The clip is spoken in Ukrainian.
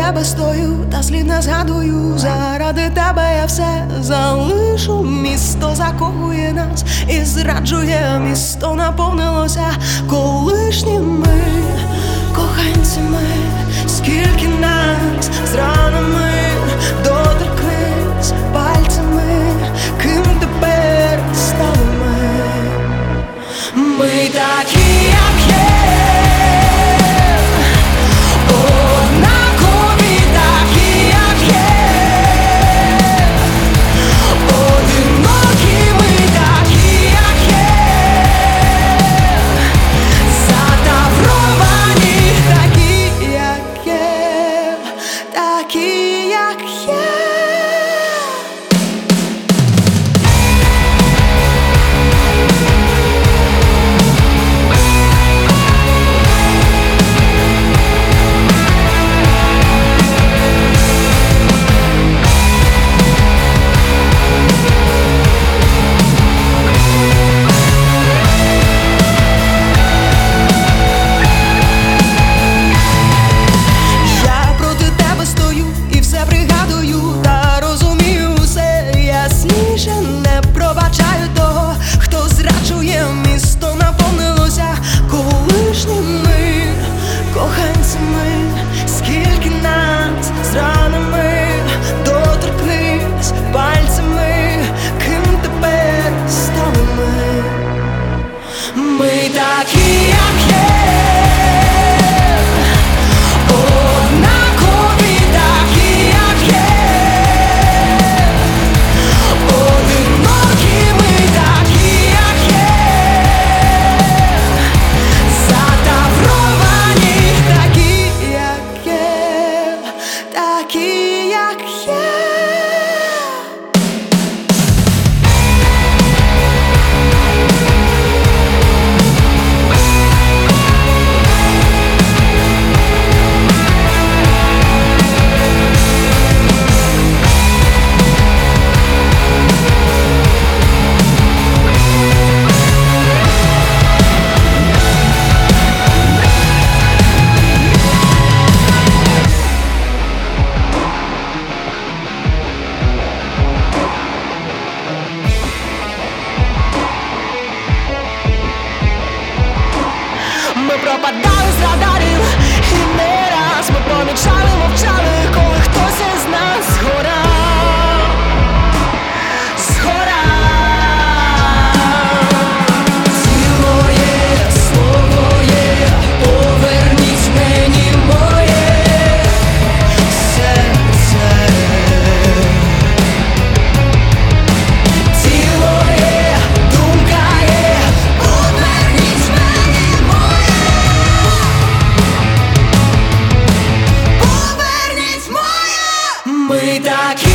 тебе стою, та слід не згадую. Заради тебе я все залишу. Місто закохує нас і зраджує. Місто наповнилося колишніми коханцями. Скільки нас з ранами доторкнись пальцями, ким тепер стали ми. Ми такі, як є. Скільки нас з ранами доторкнись пальцями, ким тепер стали ми. Ми такі, як є. Ми пропадали з радарів, і не раз ми помічали, мовчали, коли хтось із нас згорав. Тіло є, слово є, поверніть мені моє серце. Тіло є, думка є, поверніть мені моє. Поверніть моє. Ми такі.